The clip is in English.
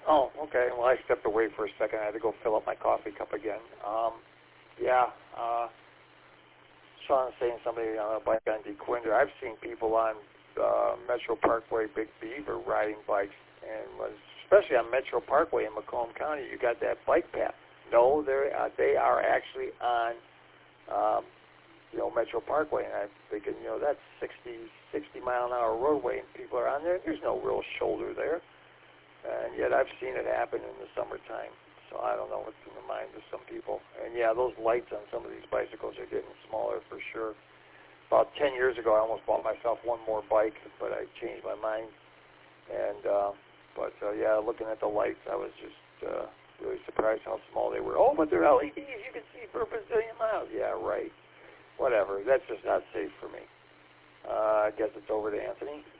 Oh, okay. Well, I stepped away for a second. I had to go fill up my coffee cup again. Sean was saying somebody on a bike on DeQuinder. I've seen people on Metro Parkway, Big Beaver, riding bikes, and especially on Metro Parkway in Macomb County, you got that bike path. No, they are actually on, Metro Parkway, and I'm thinking, that's 60 mile an hour roadway, and people are on there. There's no real shoulder there, and yet I've seen it happen in the summertime. So I don't know what's in the minds of some people. And yeah, those lights on some of these bicycles are getting smaller for sure. About 10 years ago, I almost bought myself one more bike, but I changed my mind. And looking at the lights, I was just really surprised how small they were. Oh, but they're LEDs. You can see for a bazillion miles. Yeah, right. Whatever. That's just not safe for me. I guess it's over to Anthony.